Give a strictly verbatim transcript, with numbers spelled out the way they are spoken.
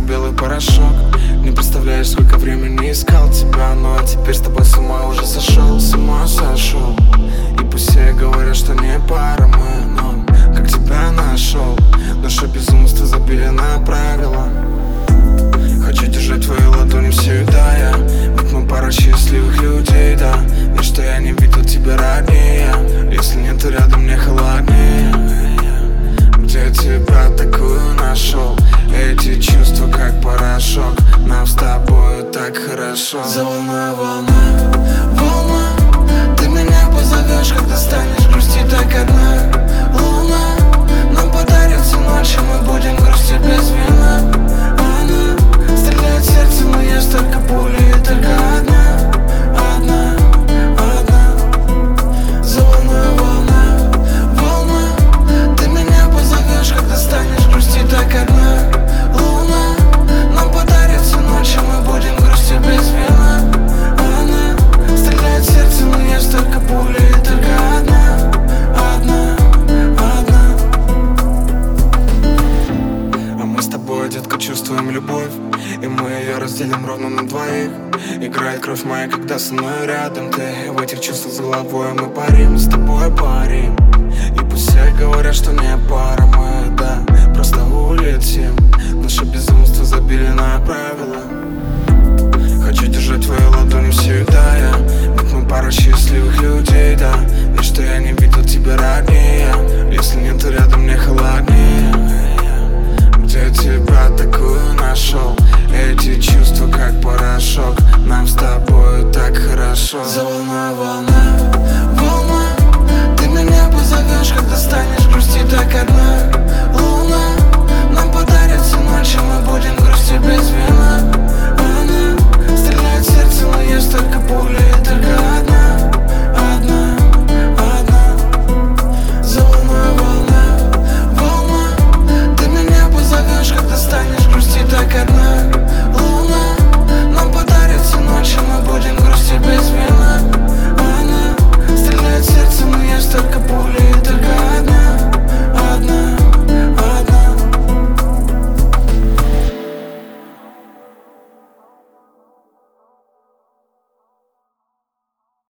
белый порошок. Не представляешь, сколько времени искал тебя, но теперь с тобой с ума уже сошел, с ума сошел. И пусть все говорят, что не пара мы, но как тебя нашел. Душа безумства забили на правила. Хочу держать твои ладони всегда я, ведь мы пара счастливых людей, да. И что я не видел тебя роднее, если нет, то рядом мне холоднее. Где я тебя такую нашел? Эти чувства как порошок, нам с тобой так хорошо. За волной волна, волна, ты меня позовешь, когда станешь грустить так одна. Луна нам подарит всю ночь, и мы будем грустить без вина. Она стреляет в сердце, но есть только пули и только одна, одна, одна. За волной волна, волна, ты меня позовешь, когда станешь грустить так одна. Луна нам подарит всю ночь, и мы будем грустить без вина. Она стреляет в сердце, но есть только пули и только одна, одна, одна. А мы с тобой, детка, чувствуем любовь, и мы ее разделим ровно на двоих. Играет кровь моя, когда со мной рядом ты. В этих чувствах с головой мы парим, с тобой парим. И пусть все говорят, что не пара мы, да, просто улетим. Наше безумство забили на правила. Хочу держать твои ладони всегда я, ведь мы пара счастливых людей, да. И что я не видел тебя роднее, если нет, то рядом мне холоднее. Где я тебя такую нашел? Эти чувства как порошок, нам с тобой так хорошо. За волной волна, волна, ты меня позовешь, когда станешь грустить так одна.